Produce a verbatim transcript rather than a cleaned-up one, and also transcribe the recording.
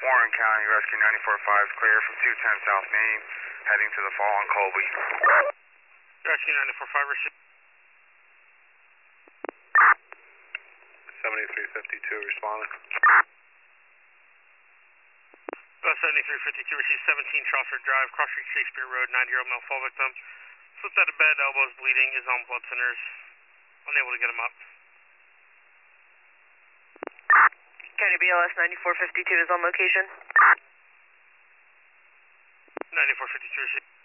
Warren County, Rescue ninety-four five, clear from two ten South Main, heading to the fall on Colby. Rescue ninety-four five, receive. seventy-three fifty-two, responding. Bus seventy-three fifty-two, receive seventeen Chaucer Drive, Cross Street, Shakespeare Road, ninety-year-old male fall victim. Slipped out of bed, elbows bleeding, is on blood thinners. Unable to get him up. County B L S ninety-four fifty-two is on location. ninety-four fifty-two, receive.